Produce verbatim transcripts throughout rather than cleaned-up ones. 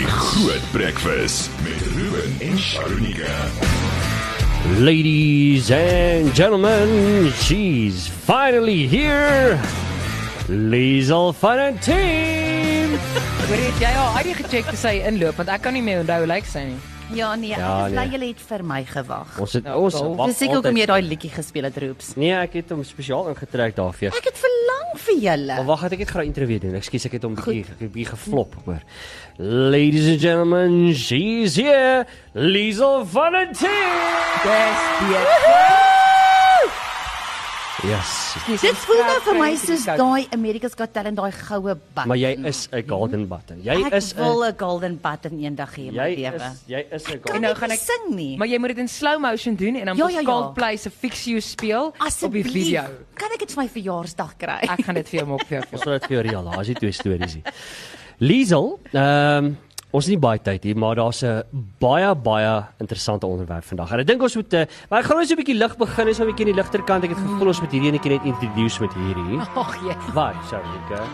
Die Groot Breakfast met Ruben en Sharonika. Ladies and gentlemen, she's finally here. Liesel van het team. Hoor het jy al uit die gecheck te sy inloop, want ek kan nie meer onthou hoe lyk sy nie. Ja nee, Ja, ek is bly nee. julle het vir my gewag. Ons het Nou, ons wel. wag Dis seker hoekom jy altyd. daai liedjie gespeel het, Roeps. Nee, ek het hom spesiaal ingetrek daarvoor. Ek het verlang vir julle. Maar wag, ek het graag interview doen. Ekskuus, ek het hom bietjie ek het bietjie geflop, hoor. Ladies and gentlemen, she's here. Liesel van het team. Dis die Yes. Dit voel nou vir my soos daai America's Got Talent, daai goue button. Maar jy is 'n golden button. Jy Ek is wil 'n 'n golden button eendag hê in my jy lewe. is jy is 'n Kan golden. nou ek gaan nie ek- sing nie. Maar jy moet dit in slow motion doen en dan Ja, moet ja, ja. Coldplay se Fix You speel op die Asseblief, video. kan ek dit vir my verjaarsdag kry? Ek gaan dit vir jou maak vir jou. Ons wil dit vir jou reël. Daar's die twee stories hier. Liesel, ehm um, ons het nie baie tyd hier, maar daar's 'n baie baie interessante onderwerp vandag. En ek dink ons moet uh, maar ek gaan ons 'n bietjie lig begin, is 'n bietjie in die ligter kant. Ek het gevoel ons moet hierdie enetjie net introduce met hierdie. Ag jee. Wat, Sharonika?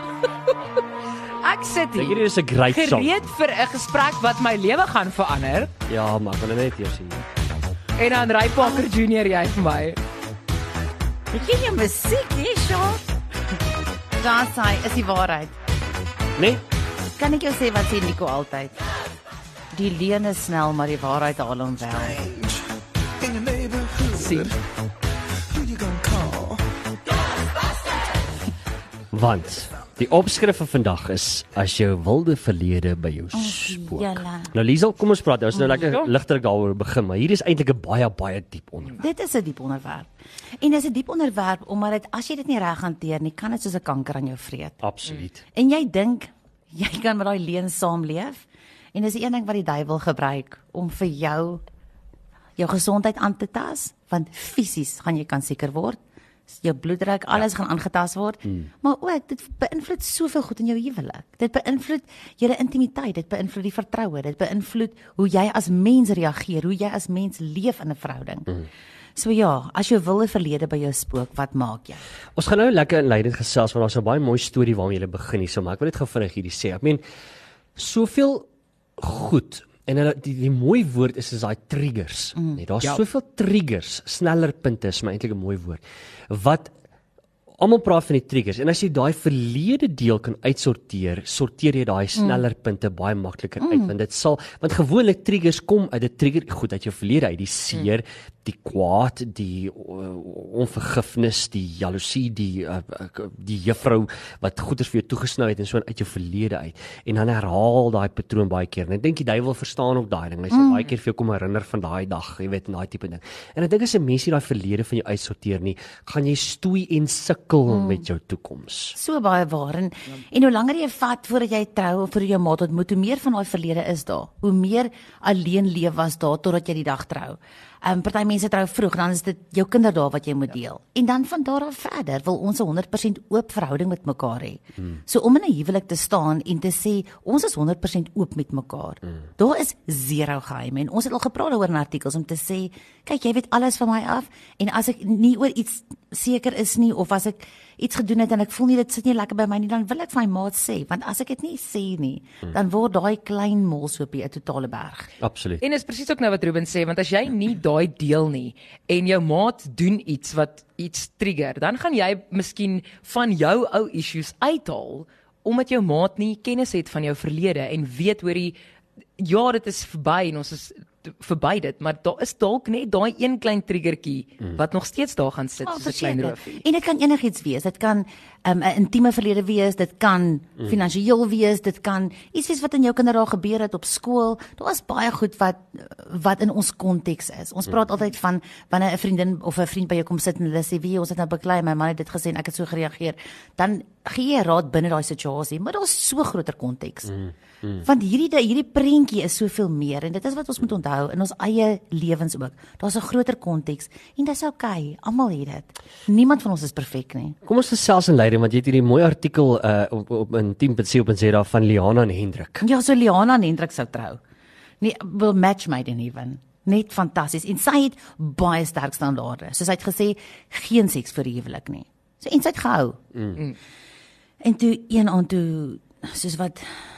Ek sit Dink jy hier dit is 'n great song? gereed vir 'n gesprek wat my lewe gaan verander. Ja, maar ek wil net eers hier. En dan Ray Parker Junior jy vir my. Ek ken jou musiek, nee, Shaw. Daar sê is die waarheid. Nee? Kan ek jou sê wat sê Nico altyd? Die leuen is snel, maar die waarheid haal hom wel. Sien. Want die opskrif van vandag is as jou wilde verlede by jou spook. julle. Nou Liesel, kom ons praat. Ons nou lekker Ja. ligter daaroor begin, maar hier is eintlik 'n baie baie diep onderwerp. Dit is 'n diep onderwerp. En dis 'n diep onderwerp omdat dit as jy dit nie reg hanteer nie, kan dit soos 'n kanker aan jou vreet. Absoluut. En jy dink jy kan met daai leuen saamleef. En dis die een ding wat die duiwel gebruik om vir jou jou gesondheid aan te tas, want fisies gaan jy kan seker word. Jou bloeddruk, alles ja. gaan aangetast word. Mm. Maar ook dit beïnvloed soveel goed in jou huwelik. Dit beïnvloed julle intimiteit, dit beïnvloed die vertroue, dit beïnvloed hoe jy as mens reageer, hoe jy as mens leef in 'n verhouding. Mm. So ja, as jou wilde verlede by jou spook, wat maak jy? Ons gaan nou lekker inleidend gesels want daar's 'n baie mooi storie waarmee jy begin hier, so maar ek wil net gou vinnig hierdie sê. Ek meen soveel goed en hulle die, die mooi woord is is daai triggers. Mm. Nee, daar's Ja. soveel triggers, sneller punte is maar eintlik 'n mooi woord. Wat almal praat van die triggers en as jy daai verlede deel kan uitsorteer, sorteer jy daai sneller punte baie makliker mm. uit want dit sal want gewoonlik triggers kom uit 'n trigger goed uit jou verlede uit, die seer, mm. die kwaad, die uh, onvergifnis, die jaloesie, die uh, die juffrou wat goeders vir jou toegesnou het en so uit jou verlede uit. En dan herhaal daai patroon baie keer. En ek dink die duiwel verstaan ook daai ding. Hy sal mm. baie keer vir jou kom herinner van daai dag, jy weet, en daai tipe ding. En ek dink as 'n mens nie daai verlede van jou uitsorteer nie, gaan jy stoei en sukkel mm. met jou toekoms. So baie waar en, en hoe langer jy vat voordat jy trou of voordat jy jou maat ontmoet, hoe meer van daai verlede is daar. Hoe meer alleen leef was daar totdat jy die dag trou. Um, party mense trou vroeg, dan is dit jou kinderdae wat jy moet deel. En dan van daar af verder wil ons 'n honderd persent oop verhouding met mekaar hê. Hmm. So om in 'n huwelik te staan en te sê ons is honderd persent oop met mekaar. Hmm. Daar is zero geheim en ons het al gepraat oor in artikels om te sê, kyk, jy weet alles van my af en as ek nie oor iets seker is nie of as ek iets gedoen het en ek voel nie dit sit nie lekker by my nie, dan wil ek vir my maat sê, want as ek dit nie sê nie, hmm. dan word daai klein molshoopie 'n totale berg. Absoluut. En is presies ook nou wat Ruben sê, want as jy nie daai deel nie en jou maat doen iets wat iets trigger, dan gaan jy miskien van jou ou issues uithaal omdat jou maat nie kennis het van jou verlede en weet hoor die ja, dit is verby en ons is verby dit, maar daar is dalk net daai een klein triggertjie mm. wat nog steeds daar gaan sit Oh, soos 'n klein roofie. En dit kan enigiets wees. Dit kan 'n um, intieme verlede wees, dit kan mm. finansiëel wees, dit kan iets wees wat in jou kinderdae gebeur het op skool. Daar is baie goed wat wat in ons konteks is. Ons praat mm. altyd van wanneer 'n vriendin of 'n vriend by jou kom sit en hulle sê, "Wie, ons het nou beklei, my man het dit gesê en ek het so gereageer." Dan gee jy raad binne daai situasie, maar daar's so groter konteks. Mm. Mm. Want hierdie hierdie prentjie is soveel meer en dit is wat ons moet onthou in ons eie lewens ook. Daar's 'n groter konteks en dis oukei. Almal het dit. Niemand van ons is perfek nie. Kom ons gesels in leiding want jy het hierdie mooi artikel uh, op op in tien punt co punt za van Liana en Hendrik. Ja, so Liana en Hendrik sou trou. Nee, wil match made in even. Net fantasties. En sy het baie sterk standaarde. Soos hy het gesê, geen seks vir die huwelik nie. So en sy het gehou. Mm. En toe een aan toe soos wat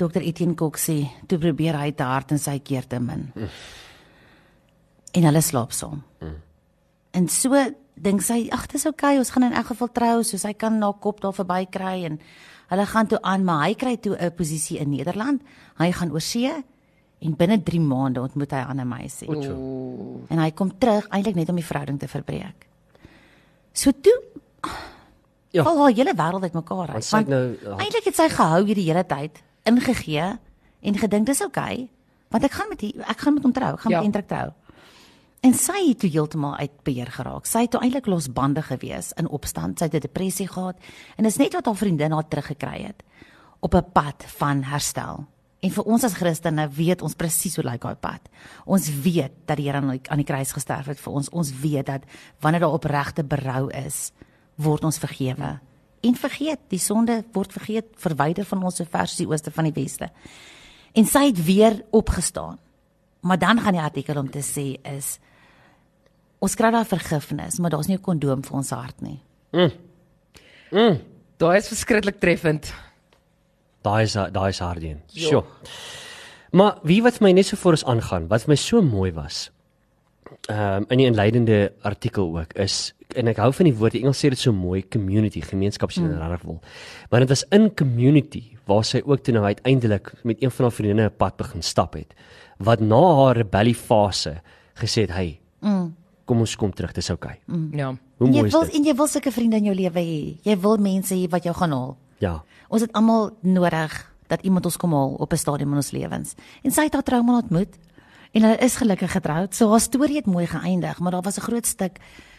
dokter Etienne Coxie, toe probeer hy te hard en sy keer te min. Mm. En hulle slaap saam. Mm. En so dink sy, ag, dis okay, ons gaan in elk geval trou, so sy kan na kop daar verby kry en hulle gaan toe aan, maar hy kry toe 'n posisie in Nederland. Hy gaan oor see en binne drie maande ontmoet hy 'n ander meisie. Ooh. En hy kom terug eintlik net om die verhouding te verbreek. So toe Ja. val haar hele wêreld uitmekaar uit. Want sy het nou- ja. eintlik het sy gehou hierdie hele tyd, ingegee en gedink dis okay, want ek gaan met die, ek gaan met hom trou, ek gaan Ja. met Hendrik trou. En sy het toe heeltemal uit beheer geraak. Sy het toe eintlik losbandig gewees in opstand. Sy het 'n depressie gehad en dis net wat haar vriendin haar teruggekry het op 'n pad van herstel. En vir ons as Christene weet ons presies hoe lyk daai pad. Ons weet dat die Here aan die, aan die kruis gesterf het vir ons. Ons weet dat wanneer daar opregte berou is, word ons vergewe. En vergeet, die sonde word vergeet, verwyder van ons so ver soos die ooste van die weste. En sy het weer opgestaan. Maar dan gaan die artikel om te sê is, ons kry daar vergifnis, maar daar's nie 'n kondoom vir ons hart nie. Daai is verskriklik treffend. Daai is daai is hard een. Sjoe. Maar wie wat vir my net so voor ons aangaan, wat vir my so mooi was, ehm um, in die inleidende artikel ook is, en ek hou van die woord, die Engels sê dit so mooi, community, gemeenskap as jy dit regtig wil. Maar dit was in community waar sy ook toe nou uiteindelik met een van haar vriendinne 'n pad begin stap het, wat na haar rebellie fase gesê het, hey, mm. kom ons kom terug, dis okay. Mm. Ja. Hoe En jy mooi is wil dit? en jy wil sulke vriende in jou lewe hê. Jy wil mense hê wat jou gaan haal. Ja. Ons het almal nodig dat iemand ons kom haal op 'n stadium in ons lewens. En sy het haar trouman ontmoet en hulle is gelukkig getroud. So haar storie het mooi geëindig, maar daar was 'n groot stuk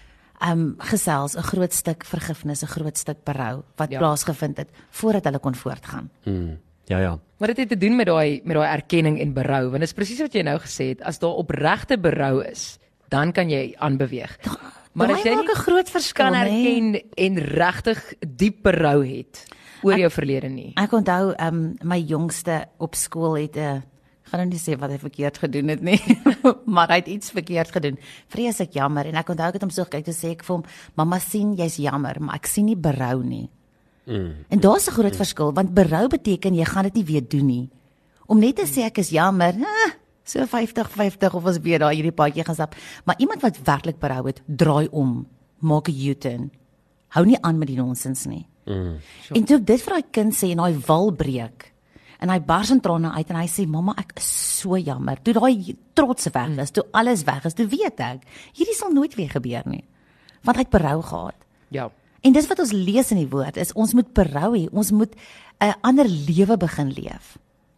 um gesels, 'n groot stuk vergifnis, 'n groot stuk berou wat Ja. plaasgevind het voordat hulle kon voortgaan. Mm. Ja, ja. Maar dit het te doen met daai met daai erkenning en berou, want dit is presies wat jy nou gesê het, as daar opregte berou is, dan kan jy aanbeweeg. Maar Daai as jy maak 'n nie groot verskil, kan nê? erken en regtig diep berou het oor jou verlede nie. Ek onthou um my jongste op skool het 'n uh, gaan nou nie sê wat hy verkeerd gedoen het nie, maar hy het iets verkeerd gedoen. Vreeslik jammer en ek onthou ek het hom so gekyk toe sê ek vir hom, mamma sien jy's jammer, maar ek sien nie berou nie. Mm. En daar's 'n groot mm. verskil want berou beteken jy gaan dit nie weer doen nie. Om net te sê ek is jammer, eh, so vyftig vyftig of ons weer daar hierdie paadjie gaan stap, maar iemand wat werklik berou het, draai om, maak 'n U-turn. Hou nie aan met die nonsens nie. Mm. En toe ek dit vir daai kind sê en daai wal breek en hy bars in trane uit en hy sê mamma ek is so jammer. Toe daai trots weg is, toe alles weg is, toe weet ek hierdie sal nooit weer gebeur nie. Want hy het berou gehad. Ja. En dis wat ons lees in die woord is ons moet berou hê, ons moet 'n ander lewe begin leef.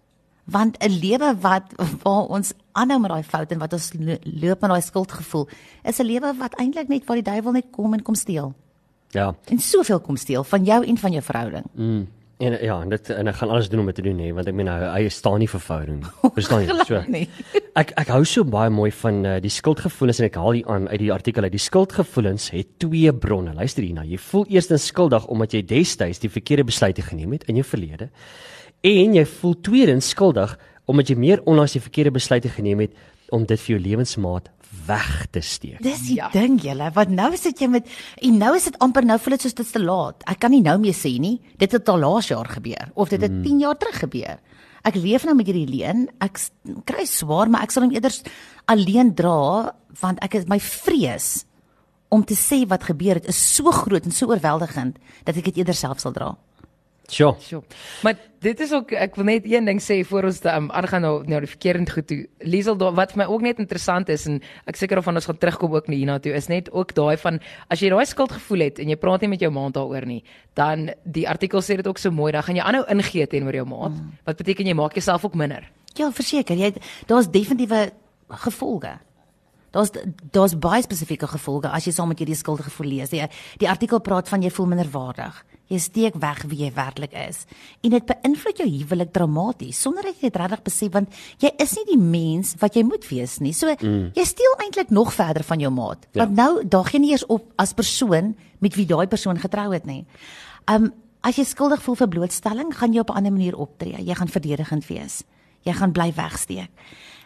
Want 'n lewe wat waar ons aanhou met daai fout en wat ons loop met daai skuldgevoel, is 'n lewe wat eintlik net waar die duiwel net kom en kom steel. Ja. En soveel kom steel van jou en van jou verhouding. Mm. En ja, en dit en ek gaan alles doen om dit te doen hè, want ek meen hy, hy staan nie vir verhouding nie. Verstaan jy? So. Nee. Ek ek hou so baie mooi van uh, die skuldgevoelens en ek haal hier aan uit die artikel uit. Die skuldgevoelens het twee bronne. Luister hierna. Jy voel eerstens skuldig omdat jy destyds die verkeerde besluite geneem het in jou verlede. En jy voel tweedens skuldig omdat jy meer onlangs die verkeerde besluite geneem het om dit vir jou lewensmaat weg te steek. Dis die Ja. ding julle, wat nou sit jy met en nou is dit amper nou voel dit soos dit te laat. Ek kan nie nou meer sê nie, dit het al laas jaar gebeur of dit het mm. tien jaar terug gebeur. Ek leef nou met hierdie leen, ek s- kry swaar, maar ek sal hom eerder alleen dra want ek is my vrees om te sê wat gebeur het is so groot en so oorweldigend dat ek dit eerder self sal dra. Sjoe. Sjoe. Maar dit is ook, ek wil net een ding sê voor ons um, aangaan nou nou die verkeerend goed toe. Liesel, daar- wat vir my ook net interessant is en ek seker of ons gaan terugkom ook hierna toe, is net ook daai van as jy daai skuldgevoel het en jy praat nie met jou maat daaroor nie, dan die artikel sê dit ook so mooi, dan gaan jy aanhou ingee teenoor jou maat. Mm. Wat beteken jy maak jouself ook minder. Ja, verseker, jy daar's definitiewe gevolge. Daar's daar's baie spesifieke gevolge as jy saam met hierdie skuldgevoel lees. Die, die artikel praat van jy voel minderwaardig. Jy steek weg wie jy werklik is. En dit beïnvloed jou huwelik dramaties sonder dat jy dit regtig besef want jy is nie die mens wat jy moet wees nie. So mm. jy steel eintlik nog verder van jou maat. Ja. Want nou daag jy nie eers op as persoon met wie daai persoon getrou het nie. Um as jy skuldig voel vir blootstelling, gaan jy op 'n ander manier optree. Jy gaan verdedigend wees. Jy gaan bly wegsteek.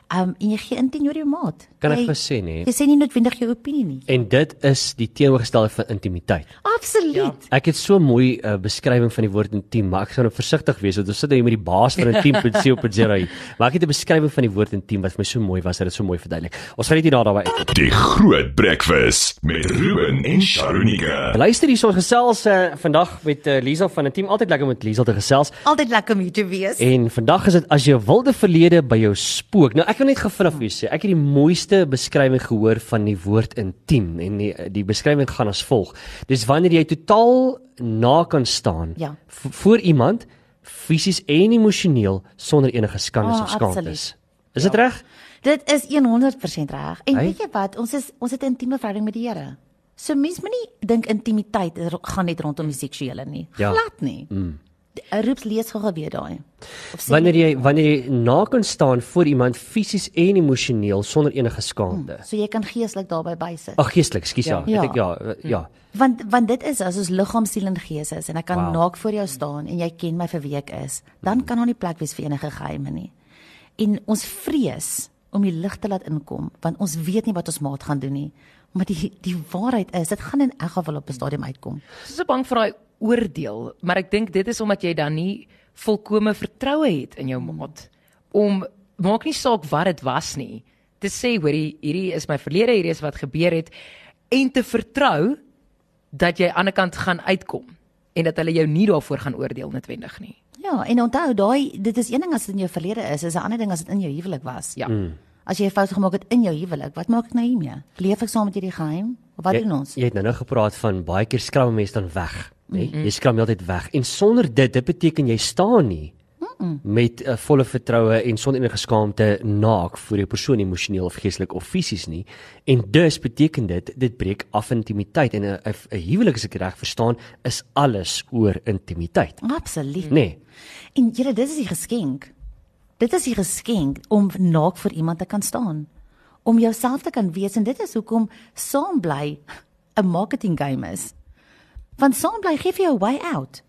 Um, en jy gee in teenoor jou maat. Kan ek Jy- vir sê nee. Jy sê nie noodwendig jou opinie nie. En dit is die teenoorgestelde van intimiteit. Absoluut. Ja. Ek het so 'n mooi uh, beskrywing van die woord intiem, maar ek gaan nou versigtig wees want ons sit hier met die baas van intiem punt co punt za hier. Maar ek het 'n beskrywing van die woord intiem wat vir my so mooi was, dat dit so mooi verduidelik. Ons gaan net hier daar daarby uitkom. Die Groot Breakfast met Ruben en Sharonika. Luister hier, ons gesels uh, vandag met uh, Liesel van Intiem. Altyd lekker om met Liesel te gesels. Altyd lekker om hier te wees. En vandag is dit as jou wilde verlede by jou spook. Nou ek wil net gevinnig vir jou sê, ek het die mooiste beskrywing gehoor van die woord intiem en die, die beskrywing gaan as volg. Dis wanneer jy totaal na kan staan Ja. v- voor iemand fisies en emosioneel sonder enige skandes Ah, of skaamtes. absoluut. Is dit reg? Dit is honderd persent reg. En Hey. weet jy wat, ons is ons het 'n intieme verhouding met die Here. So mens moenie dink intimiteit is- gaan net rondom die seksuele nie. Ja. Glad nie. Mm. Roeps lees gou weer daai. Of sê Wanneer jy wanneer jy na kan staan voor iemand fisies en emosioneel sonder enige skaamte. so jy kan geestelik daarbey bysit. Ag geestelik, skus ja. Ja. Ek ja, ja, ja. Want want dit is as ons liggaam, siel en gees is en ek kan Wow. naak voor jou staan en jy ken my vir wie ek is, dan kan daar nie plek wees vir enige geheime nie. En ons vrees om die lig te laat inkom, want ons weet nie wat ons maat gaan doen nie. Maar die die waarheid is, dit gaan in elk geval op 'n stadium uitkom. Ek is so bang vir daai oordeel, maar ek dink dit is omdat jy dan nie volkomme vertroue het in jou maat om maak nie saak wat dit was nie, te sê hoorie, hierdie is my verlede, hierdie is wat gebeur het en te vertrou dat jy aan die ander kant gaan uitkom en dat hulle jou nie daarvoor gaan oordeel noodwendig nie. Ja, en onthou, daai dit is een ding as dit in jou verlede is, is 'n ander ding as dit in jou huwelik was. Ja. Mm. As jy 'n fout gemaak het in jou huwelik, wat maak ek nou hiermee? Leef ek saam met hierdie geheim? Of wat Jy, doen ons? jy het nou nou gepraat van baie keer skram mense dan weg, nê? Nee? Jy skram heeltyd weg en sonder dit, dit beteken jy staan nie Mm-mm. met 'n uh, volle vertroue en sonder enige skaamte naak voor jou persoon emosioneel of geestelik of fisies nie. En dus beteken dit dit breek af intimiteit en 'n 'n huwelik as ek reg verstaan is alles oor intimiteit. Absoluut. Nee. En julle, dit is die geskenk. Dit is die geskenk om naak vir iemand te kan staan. Om jouself te kan wees en dit is hoekom saam bly 'n marketing game is. Want saam bly gee vir jou 'n way out.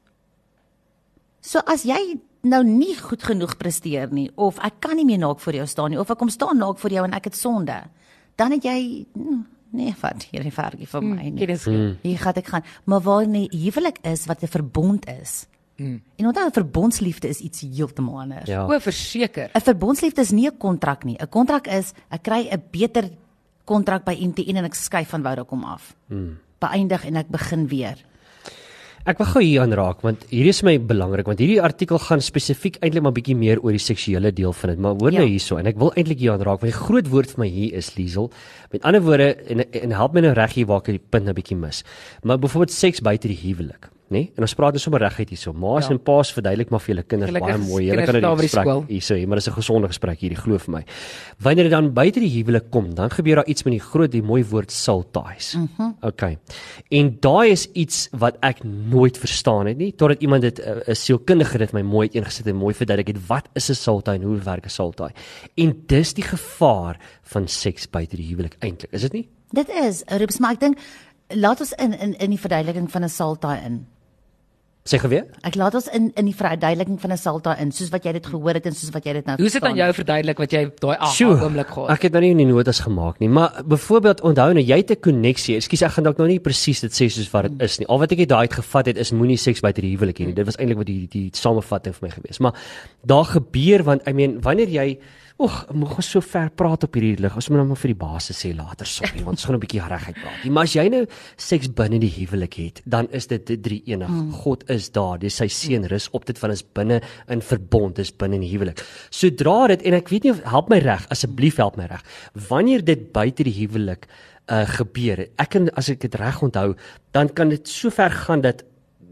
So as jy nou nie goed genoeg presteer nie of ek kan nie meer naak vir jou staan nie of ek kom staan naak vir jou en ek het sonde, dan het jy nee, wat hier nie vergie vir my nie. Kennis. Hier gaan ek gaan, maar waar 'n huwelik is wat 'n verbond is. Mm. En onthou 'n verbondsliefde is iets heeltemal anders. Ja. O, verseker. 'n Verbondsliefde is nie 'n kontrak nie. 'n Kontrak is ek kry 'n beter kontrak by M T N en ek skuif van Vodacom af. Mm. Beëindig en ek begin weer. Ek wil gou hier aanraak want hierdie is my belangrik want hierdie artikel gaan spesifiek eintlik maar bietjie meer oor die seksuele deel van dit, maar hoor Ja. nou hierso en ek wil eintlik hier aanraak want die groot woord vir my hier is Liesel. Met ander woorde en en help my nou reg hier waar ek die punt nou bietjie mis. Maar byvoorbeeld seks buite die huwelik, nê? Nee? En ons praat dus sommer reguit hierso. Ma's Ja. en pa's verduidelik maar vir julle kinders Gelukkig baie mooi. Julle kinders kan dit daar by die gesprek skool. hierso hê, maar dis 'n gesonde gesprek hierdie glo vir my. Wanneer dit dan buite die huwelik kom, dan gebeur daar iets met die groot die mooi woord soul ties. Mhm. Mm okay. En daai is iets wat ek nooit verstaan het nie totdat iemand dit 'n uh, sielkundige dit my mooi uiteengesit en mooi verduidelik het wat is 'n soul tie en hoe werk 'n soul tie. En dis die gevaar van seks buite die huwelik eintlik, is dit nie? Dit is, Rups, maar ek dink laat ons in in in die verduideliking van 'n saltaai in. Sê geweer? Ek laat ons in in die verduideliking van 'n saltaai in, soos wat jy dit gehoor het en soos wat jy dit nou Hoe is dit aan jou verduidelik wat jy daai Sjoe, aha oomblik gehad? Ek het nou nie in die notas gemaak nie, maar byvoorbeeld onthou nou jy het 'n koneksie. Ekskuus, ek gaan dalk nou nie presies dit sê soos wat dit is nie. Al wat ek het daai uitgevat het is moenie seks buite die huwelik hê nie. Dit was eintlik wat die die samevatting vir my gewees. Maar daar gebeur want I mean wanneer jy Oeg, moeg ons so ver praat op hierdie lig. Ons moet nou maar vir die basis sê later, sorry, want ons gaan 'n bietjie reguit praat. Maar as jy nou seks binne die huwelik het, dan is dit drie enig. Mm. God is daar, dis sy seun rus op dit van is binne in verbond, dis binne in die huwelik. Sodra dit en ek weet nie of help my reg, asseblief help my reg. Wanneer dit buite die huwelik uh, gebeur, ek kan as ek dit reg onthou, dan kan dit so ver gaan dat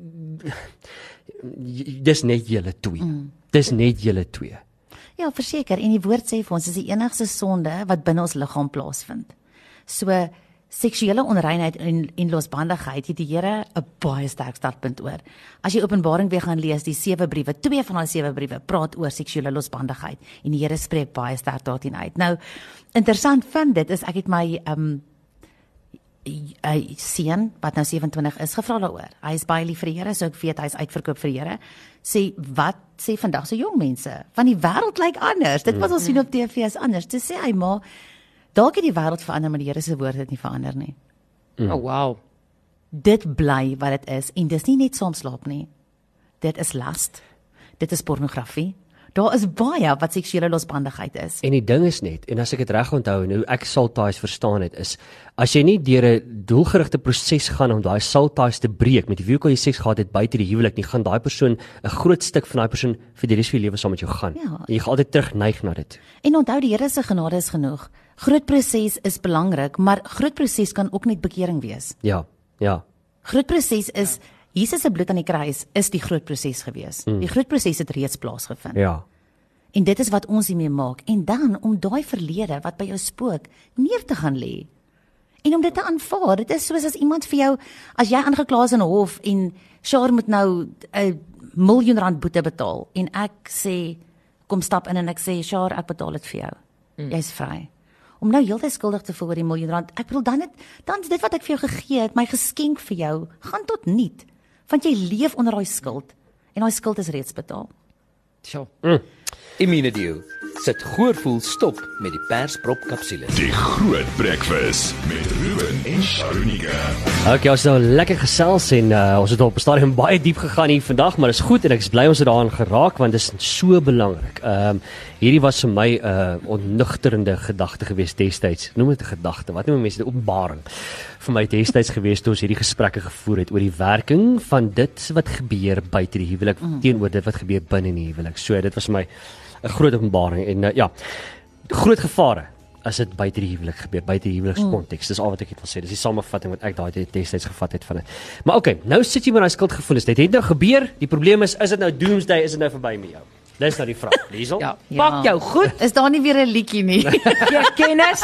dis net julle twee. Mm. Dis net julle twee. Ja, verseker, en die woord sê vir ons is die enigste sonde wat binne ons liggaam plaasvind. So seksuele onreinheid en en losbandigheid het die Here 'n baie sterk startpunt oor. As jy Openbaring weer gaan lees, die sewe briewe, twee van daai sewe briewe praat oor seksuele losbandigheid en die Here spreek baie sterk daarteen uit. Nou, interessant van dit is ek het my um 'n seun wat nou sewe-en-twintig is, gevra daaroor. Hy is baie lief vir die Here, so ek weet hy is uitverkoop vir die Here. Sê wat sê vandag se jong mense? Want die wêreld lyk anders. Dit wat ons sien op T V is anders. Toe sê hy maar dalk het die wêreld verander, maar die Here se woord het nie verander nie. Mm. Oh wow. Dit bly wat dit is en dis nie net saam slaap nie. Dit is lust. Dit is pornografie. Daar is baie wat seksuele losbandigheid is. En die ding is net, en as ek dit reg onthou en hoe ek soul ties verstaan het, is as jy nie deur 'n doelgerigte proses gaan om daai soul ties te breek met wie ook al jy seks gehad het buite die huwelik, nie gaan daai persoon 'n groot stuk van daai persoon vir die res van jou lewe saam met jou gaan. Ja. En jy gaan altyd terug neig na dit. En onthou die Here se genade is genoeg. Groot proses is belangrik, maar groot proses kan ook net bekering wees. Ja. Ja. Groot proses is Jesus se bloed aan die kruis is die groot proses gewees. Mm. Die groot proses het reeds plaasgevind. Ja. En dit is wat ons hiermee maak. En dan om daai verlede wat by jou spook neer te gaan lê. En om dit te aanvaar. Dit is soos as iemand vir jou, as jy aangekla is in 'n hof en Char moet nou 'n miljoen rand boete betaal en ek sê kom stap in en ek sê Char, ek betaal dit vir jou. Mm. Jy's vry. Om nou heeltyd skuldig te voel oor die miljoen rand. Ek bedoel dan het dan is dit wat ek vir jou gegee het, my geskenk vir jou, gaan tot niet. Want jy leef onder daai skuld en daai skuld is reeds betaal. Sjoe. Mm. Immunedio sit Goorvoel stop met die persprop kapsules. Die Groot Breakfast met Ruben en Sharunika. Okay, ons het nou lekker gesels en uh, ons het op 'n stadium baie diep gegaan hier vandag, maar dit is goed en ek is bly ons het daaraan geraak want dit is so belangrik. Ehm um, hierdie was vir my 'n uh, onnugterende gedagte gewees destyds. Noem dit 'n gedagte. Wat noem mense dit? 'n Openbaring. Vir my destyds gewees toe ons hierdie gesprekke gevoer het oor die werking van dit wat gebeur buite die huwelik mm. teenoor dit wat gebeur binne in die huwelik. So dit was vir my 'n groot openbaring en uh, ja, groot gevare as dit buite die huwelik gebeur, buite die huwelikskonteks. Dis al wat ek het wil sê. Dis die samevatting wat ek daai destyds gevat het van dit. Maar okay, nou sit jy met daai skuldgevoelens. Dit het nou gebeur. Die probleem is, is dit nou doomsday, is dit nou verby met jou? Dis nou die vraag. Liesel? Ja, pak jou goed. Is daar nie weer 'n liedjie nie? Jy kennis.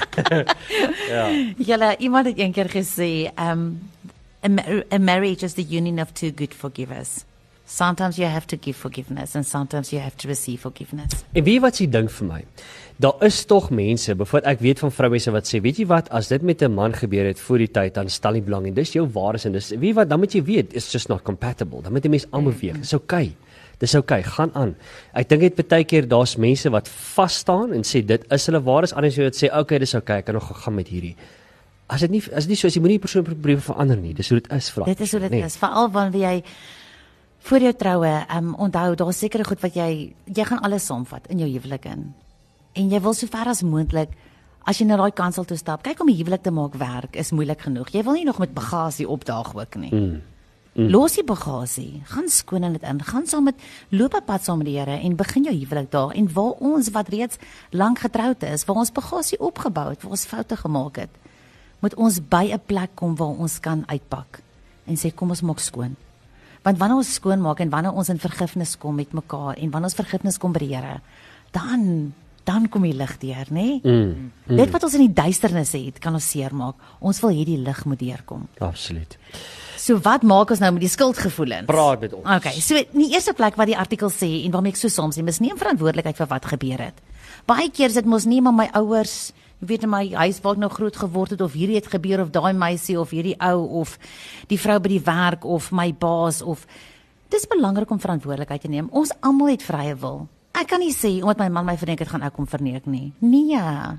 Ja. Julle iemand het eendag gesê, um a, mar a marriage is the union of two good forgivers. Sometimes you have to give forgiveness and sometimes you have to receive forgiveness. En weet wat s'ie ding vir my? Daar is tog mense, bijvoorbeeld ek weet van vroumense wat sê, weet jy wat, as dit met 'n man gebeur het voor die tyd, dan stel nie belang en dis jou waardes en dis weet jy wat, dan moet jy weet, it's just not compatible. Dan moet jy mense aanbeweeg. Dis okay. Dis okay, gaan aan. Ek dink dit baie keer daar's mense wat vas staan en sê dit is hulle waardes, anders jy wat sê okay, dis okay, ek kan nog gaan met hierdie. As dit nie as dit nie so is, jy moenie die persoon probeer verander nie. Dis hoe dit is vir. Dit is hoe dit nee. is. Veral wanneer jy voor jou troue, um, onthou, daar is sekere goed wat jy jy gaan alles saamvat in jou huwelik in. En jy wil so ver as moontlik as jy na daai kansel toe stap. Kyk om 'n huwelik te maak werk is moeilik genoeg. Jy wil nie nog met bagasie opdaag ook nie. Mm. Mm. Los die bagasie, gaan skoon in dit in, gaan saam met loop 'n pad saam met die Here en begin jou huwelik daar. En waar ons wat reeds lank getroud is, waar ons bagasie opgebou het, waar ons foute gemaak het, moet ons by 'n plek kom waar ons kan uitpak en sê kom ons maak skoon. Want wanneer ons skoon maak en wanneer ons in vergifnis kom met mekaar en wanneer ons vergifnis kom by die Here, dan dan kom die lig deur, nê? Mm, mm. Dit wat ons in die duisternis het, kan ons seermaak. Ons wil hê die lig moet deurkom. Absoluut. So wat maak ons nou met die skuldgevoelens? Praat met ons. Okay, so in die eerste plek wat die artikel sê en waarmee ek so saamstem, is neem verantwoordelikheid vir wat gebeur het. Baie keer sit mos nie maar my ouers, weet in my huis waar ek nou groot geword het of hierdie het gebeur of daai meisie of hierdie ou of die vrou by die werk of my baas of dis belangrik om verantwoordelikheid te neem. Ons almal het vrye wil. Ek kan nie sê omdat my man my verneek het gaan ek hom verneek nie. Nee.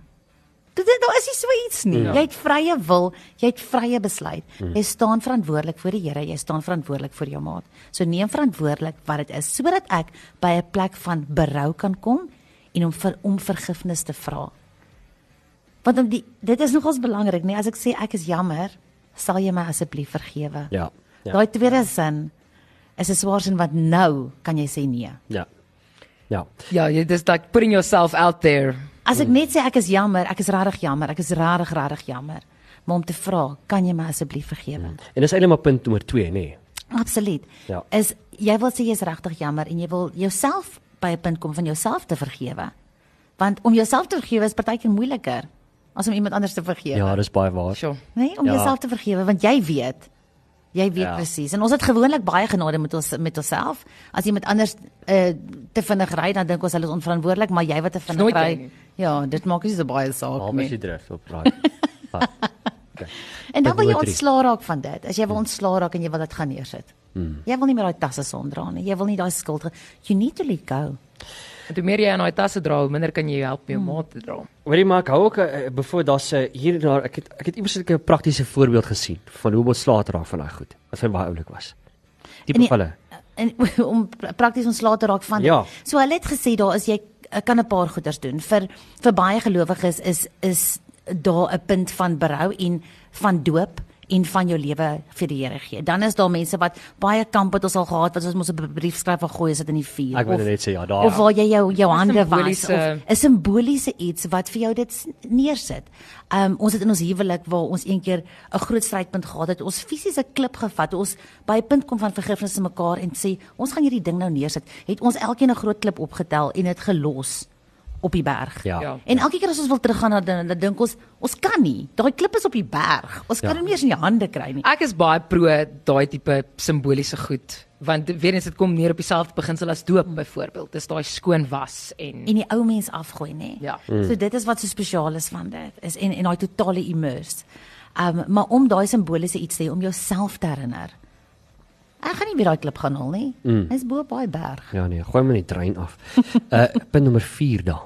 Dit daar is nie so iets nie. Ja. Jy het vrye wil, jy het vrye besluit. Hmm. Jy staan verantwoordelik voor die Here, jy staan verantwoordelik vir jou maat. So neem verantwoordelik wat dit is sodat ek by 'n plek van berou kan kom en om vir om vergifnis te vra. Want om die, dit is nogals belangrik, nee, as ek sê ek is jammer, sal jy my asseblief vergewe. Ja. ja. Daai tweede sin is 'n swaar sin wat nou kan jy sê nee. Ja. Ja. Ja, jy dis like putting yourself out there. As ek net sê ek is jammer, ek is regtig jammer, ek is regtig regtig jammer, maar om te vra, kan jy my asseblief vergewe? Mm. En dis eintlik maar punt nommer twee, nê? Nee. Absoluut. Ja. Is jy wil sê jy is regtig jammer en jy wil jouself by 'n punt kom van jouself te vergewe. Want om jouself te vergewe is partykeer moeiliker as om iemand anders te vergewe. Ja, dis baie waar. Sure. Nee, om ja. jouself te vergewe want jy weet. Jy weet ja. presies. En ons het gewoonlik baie genade met ons met onsself. As iemand anders uh, te vinnig ry, dan dink ons hulle is onverantwoordelik, maar jy wat te vinnig ry. Ja, dit maak nie so baie saak nie. nie. Almal is drif op raai. Okay. En dan wil jy Punt ontslaa raak van dit. As jy wil ontslaa raak en jy wil dit gaan neersit. Hmm. Jy wil nie meer daai tasse son dra nie. Jy wil nie daai skuld. You need to let go. En hoe meer jy aan daai tasse dra, hoe minder kan jy help om jou maat te dra. Hoorie maar ek hou ook uh, bijvoorbeeld daar's uh, hier en daar ek het ek het iewers 'n praktiese voorbeeld gesien van hoe om ontslae te raak van daai goed. Wat vir baie oulik was. Die En die- gevalle. En om prakties ontslae te raak van dit. Ja. So hulle het gesê daar is jy kan 'n paar goeders doen. Vir vir baie gelowiges is is daar 'n punt van berou en van doop en van jou lewe vir die Here gee. Dan is daar mense wat baie kamp het ons al gehad wat ons mos 'n brief skryf van gooi is dit in die vuur. Ek wil Of- net sê ja, daar. Of waar jy jou jou hande was simboliese- of 'n simboliese iets wat vir jou dit neersit. Um ons het in ons huwelik waar ons eendag 'n groot strydpunt gehad het, ons fisies 'n klip gevat, ons by 'n punt kom van vergifnis in mekaar en sê ons gaan hierdie ding nou neersit. Het ons elkeen 'n groot klip opgetel en dit gelos op die berg. Ja. Ja. En elke keer as ons wil teruggaan na dan, dan dink ons ons kan nie. Daai klip is op die berg. Ons kan Ja. hom nie eens in die hande kry nie. Ek is baie pro daai tipe simboliese goed, want weer eens dit kom neer op dieselfde beginsel as doop byvoorbeeld. Dis daai skoon was en En die ou mens afgooi, nê. Ja. Mm. So dit is wat so spesiaal is van dit. Is en en daai totale immerse. Um maar om daai simboliese iets te hê om jouself te herinner. Ek gaan nie weer daai klip gaan haal nie. Mm. Hy's bo op daai berg. Ja nee, gooi my net trein af. Uh punt nommer vier daar.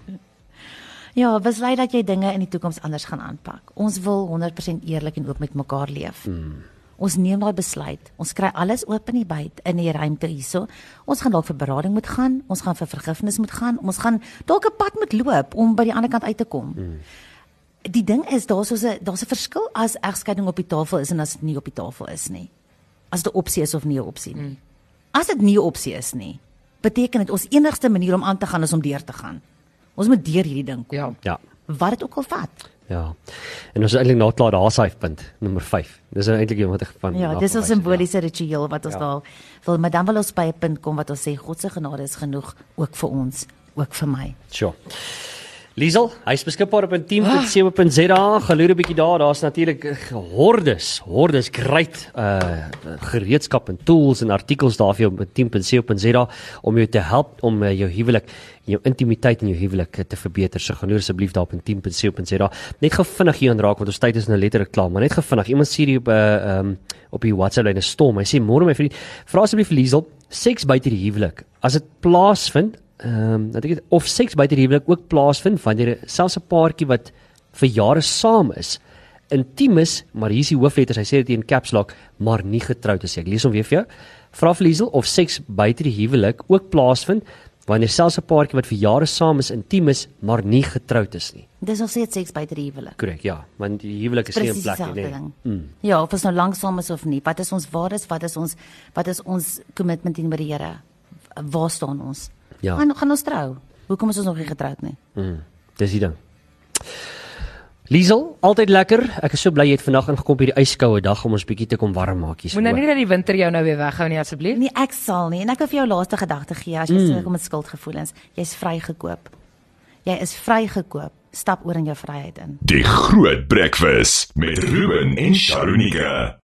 Ja, besluit dat jy dinge in die toekoms anders gaan aanpak. Ons wil honderd persent eerlik en oop met mekaar leef. Mm. Ons neem daai besluit. Ons kry alles oop in die byt in die ruimte hierso. Ons gaan dalk vir berading moet gaan, ons gaan vir vergifnis moet gaan, ons gaan dalk 'n pad moet loop om by die ander kant uit te kom. Mm. Die ding is daar's so 'n daar's 'n verskil as egskeiding op die tafel is en as dit nie op die tafel is nie. As dit 'n opsie is of nie 'n opsie nie. Mm. As dit nie 'n opsie is nie, beteken dit ons enigste manier om aan te gaan is om deur te gaan. Ons moet deur hierdie ding kom. ja. Ja. Wat dit ook al vat. Ja. En ons is eintlik nou klaar daar saai punt nommer vyf. Dis eintlik iemand van Ja, dis 'n simboliese ritueel wat ons Ja. daar wil, maar dan wil ons by 'n punt kom wat ons sê God se genade is genoeg ook vir ons, ook vir my. Sure. Liesel, hy's beskikbaar op intiem punt sewe punt z a. Geloer 'n bietjie daar. Daar's natuurlik hordes, hordes great uh gereedskap en tools en artikels daar vir jou op intiem punt sewe punt z a om jou te help om uh, jou huwelik, jou intimiteit in jou huwelik uh, te verbeter. So geloer asseblief daar op intiem punt sewe punt z a. Net gou vinnig hier aanraak want ons tyd is nou letterlik klaar, maar net gou vinnig. Iemand sê hier op 'n uh, um, op die WhatsApp lyn 'n storm. Hy sê môre my vriend, vra asseblief vir Liesel, seks buite die huwelik. As dit plaasvind Ehm um, dat ek of seks buite die huwelik ook plaasvind wanneer selfs 'n paartjie wat vir jare saam is, intiem is, maar hier is die hoofletters, hy sê dit in caps lock, maar nie getroud is. Ek lees hom weer vir jou. Vra vir Liesel of seks buite die huwelik ook plaasvind wanneer selfs 'n paartjie wat vir jare saam is, intiem is, maar nie getroud is nie. Dis nog steeds seks buite die huwelik. Korrek, ja, want die huwelik is nie 'n Presies plek dieselfde nie. ding. Mm. Ja, of ons nou lanksaam is of nie. Wat is ons waardes? Wat is ons wat is ons kommitment teenoor die Here? Waar staan ons? Ja. Gaan gaan ons trou? Hoekom is ons nog nie getroud nie? Mm, dis die ding. Liesel, altyd lekker. Ek is so bly jy het vandag ingekom op hierdie yskoue dag om ons bietjie te kom warm maak hier. Moet nou nie dat die winter jou nou weer weghou nie asseblief. Nee, ek sal nie. En ek wil vir jou laaste gedagte gee as jy mm. sukkel met skuldgevoelens. Jy's vrygekoop. Jy is vrygekoop. Stap oor in jou vryheid in. Die Groot Breakfast met Ruben en Sharonika.